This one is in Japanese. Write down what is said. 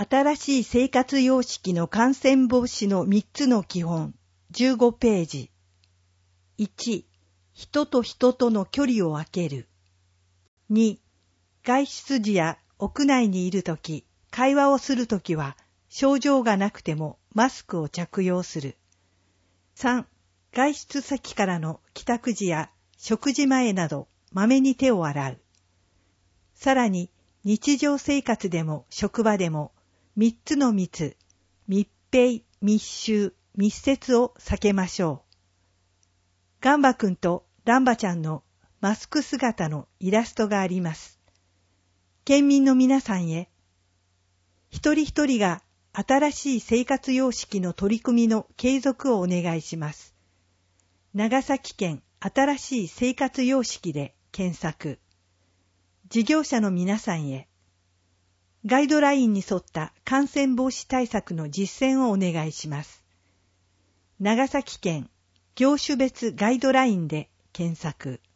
新しい生活様式の感染防止の3つの基本、15ページ。1、人と人との距離を空ける。2、外出時や屋内にいるとき、会話をするときは、症状がなくてもマスクを着用する。3、外出先からの帰宅時や食事前など、まめに手を洗う。さらに、日常生活でも職場でも、3つの密、密閉、密集、密接を避けましょう。ガンバくんとランバちゃんのマスク姿のイラストがあります。県民の皆さんへ、一人一人が新しい生活様式の取り組みの継続をお願いします。長崎県新しい生活様式で検索。事業者の皆さんへ、ガイドラインに沿った感染防止対策の実践をお願いします。長崎県業種別ガイドラインで検索。